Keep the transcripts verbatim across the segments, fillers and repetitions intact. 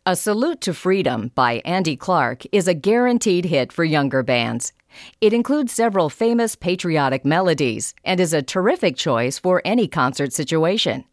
A Salute to Freedom by Andy Clark is a guaranteed hit for younger bands. It includes several famous patriotic melodies and is a terrific choice for any concert situation.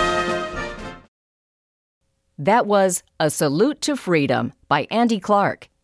That was A Salute to Freedom by Andy Clark.